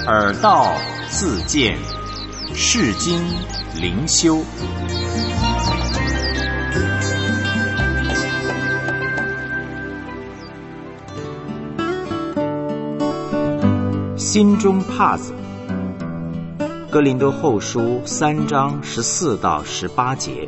耳道自见，世经灵修。心中帕子，哥林多后书3章14到18节。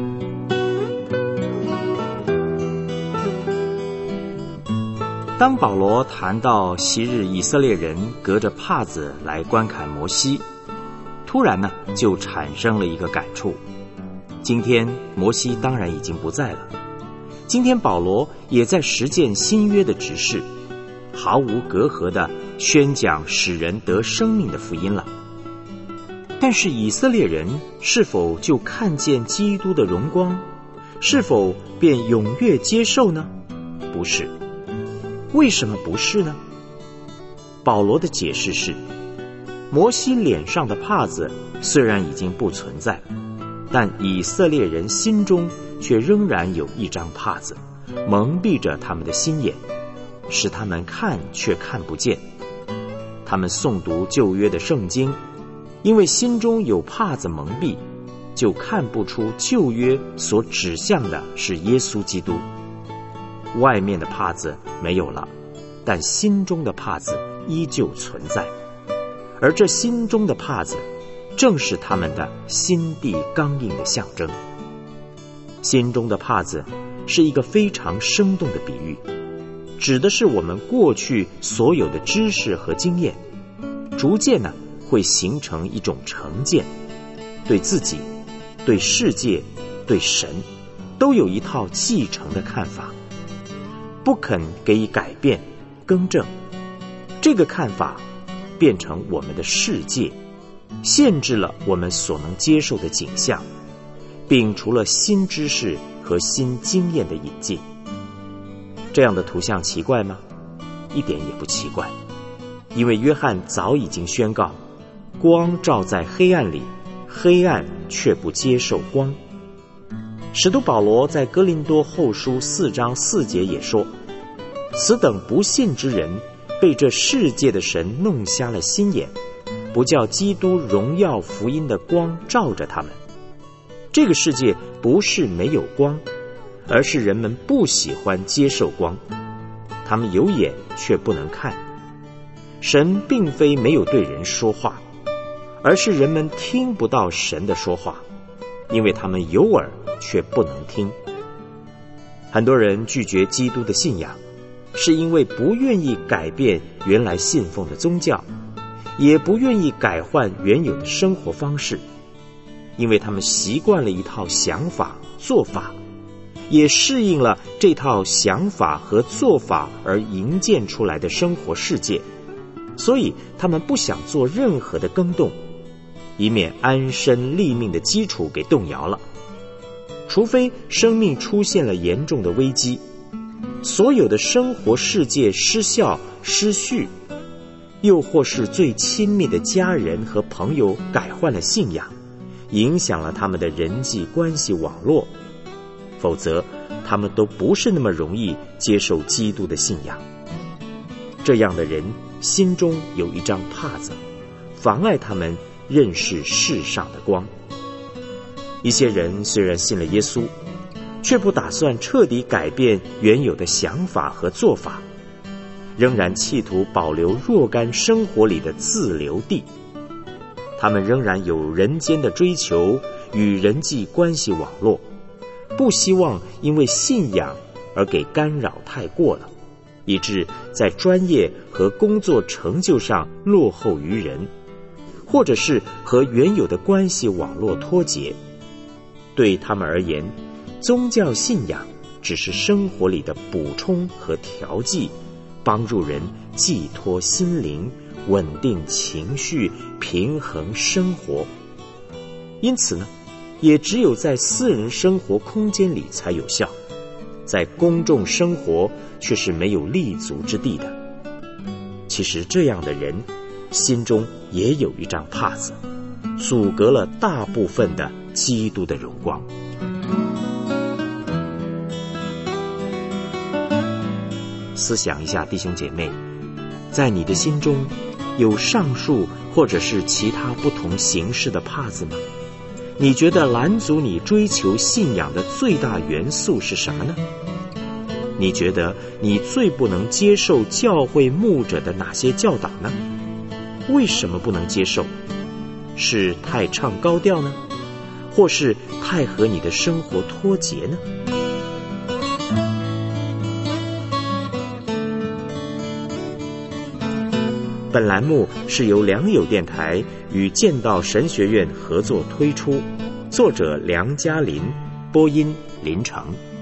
当保罗谈到昔日以色列人隔着帕子来观看摩西，突然就产生了一个感触。今天摩西当然已经不在了，今天保罗也在实践新约的指示，毫无隔阂地宣讲使人得生命的福音了。但是以色列人是否就看见基督的荣光，是否便踊跃接受呢？不是。为什么不是呢？保罗的解释是，摩西脸上的帕子虽然已经不存在了，但以色列人心中却仍然有一张帕子，蒙蔽着他们的心眼，使他们看却看不见。他们诵读旧约的圣经，因为心中有帕子蒙蔽，就看不出旧约所指向的是耶稣基督。外面的帕子没有了，但心中的帕子依旧存在，而这心中的帕子正是他们的心地刚硬的象征。心中的帕子是一个非常生动的比喻，指的是我们过去所有的知识和经验，逐渐会形成一种成见，对自己、对世界、对神都有一套继承的看法，不肯给予改变更正，这个看法变成我们的世界，限制了我们所能接受的景象，摒除了新知识和新经验的引进。这样的图像奇怪吗？一点也不奇怪，因为约翰早已经宣告，光照在黑暗里，黑暗却不接受光。使徒保罗在哥林多后书4章4节也说，此等不信之人被这世界的神弄瞎了心眼，不叫基督荣耀福音的光照着他们。这个世界不是没有光，而是人们不喜欢接受光，他们有眼却不能看。神并非没有对人说话，而是人们听不到神的说话，因为他们有耳却不能听。很多人拒绝基督的信仰，是因为不愿意改变原来信奉的宗教，也不愿意改换原有的生活方式，因为他们习惯了一套想法做法，也适应了这套想法和做法而营建出来的生活世界，所以他们不想做任何的更动，以免安身立命的基础给动摇了。除非生命出现了严重的危机，所有的生活世界失效失序，又或是最亲密的家人和朋友改换了信仰，影响了他们的人际关系网络，否则他们都不是那么容易接受基督的信仰。这样的人心中有一张帕子，妨碍他们认识世上的光。一些人虽然信了耶稣，却不打算彻底改变原有的想法和做法，仍然企图保留若干生活里的自留地。他们仍然有人间的追求与人际关系网络，不希望因为信仰而给干扰太过了，以致在专业和工作成就上落后于人，或者是和原有的关系网络脱节。对他们而言，宗教信仰只是生活里的补充和调剂，帮助人寄托心灵，稳定情绪，平衡生活。因此也只有在私人生活空间里才有效，在公众生活却是没有立足之地的。其实这样的人心中也有一张帕子，阻隔了大部分的基督的荣光。思想一下，弟兄姐妹，在你的心中有上述或者是其他不同形式的帕子吗？你觉得拦阻你追求信仰的最大元素是什么呢？你觉得你最不能接受教会牧者的哪些教导呢？为什么不能接受？是太唱高调呢？或是太和你的生活脱节呢？本栏目是由良友电台与剑道神学院合作推出，作者梁嘉琳，播音林成。